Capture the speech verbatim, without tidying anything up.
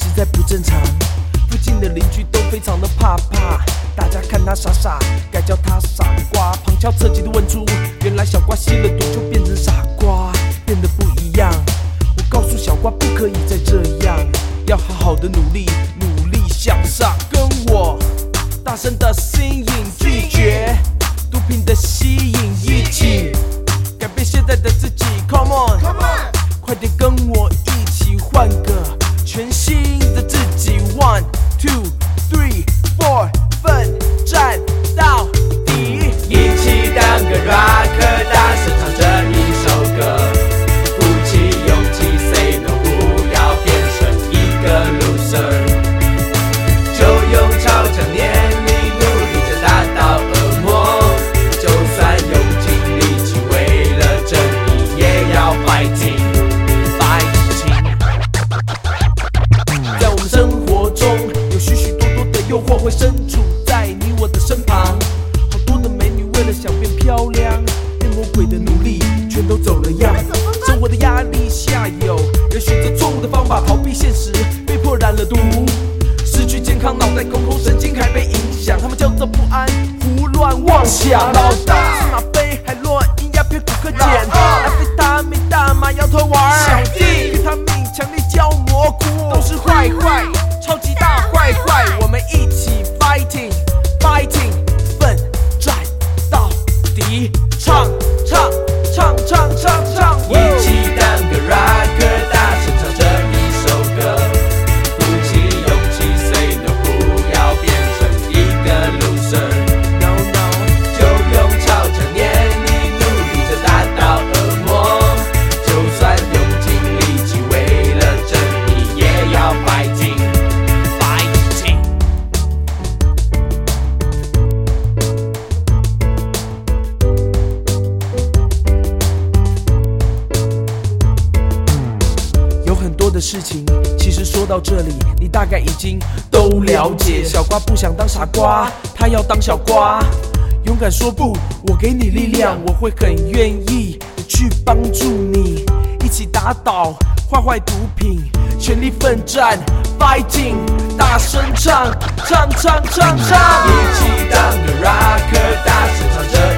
在不正常，附近的邻居都非常的怕怕，大家看他傻傻，该叫他傻瓜。旁敲侧击的问出，原来小瓜吸了毒就变成傻瓜，变得不一样。我告诉小瓜不可以再这样，要好好的努力，努力向上。跟我大声的 singing， 拒绝毒品的吸引，一起改变现在的自己。Come on， Come on， 快点跟我一起换个全新的自己。One two three four， 奋战到底， 一起当个 rocker， 大声唱这一首歌，鼓起勇气 say no， 不要变成一个 loser， 就用超强念力努力着打倒恶魔，就算用尽力气为了正义也要 fighting fighting。 在我们生活中有许许多多的诱惑会身处在你我的身旁，好多的美女为了想变漂亮，变魔鬼的努力全都走了样。生活的压力下有人选择错误的方法逃避现实，被迫染了毒，失去健康，脑袋空空，神经还被影响，他们叫做不安，胡乱妄想。老大是吗啡、海洛因、鸦片、古柯碱、安非他命、大麻、摇头丸，小弟维他命、强力胶、蘑菇，都是坏坏，超级大坏坏。我们一起 fighting fighting， 奋战到底，唱唱唱唱唱唱， 一起当个 rocker， 大声唱这一首歌，鼓起勇气 say no， 不要变成一个 loser， no no， 就用超强念力努力着打倒恶魔，就算用尽力气为了正义也要 fighting fighting。 有很多的事情，其实说到这里，你大概已经都了解。小瓜不想当傻瓜，他要当小瓜。勇敢说不，我给你力量，我会很愿意去帮助你，一起打倒坏坏毒品，全力奋战 ，fighting， 大声唱，唱唱唱唱， 一起当个 rocker， 大声唱着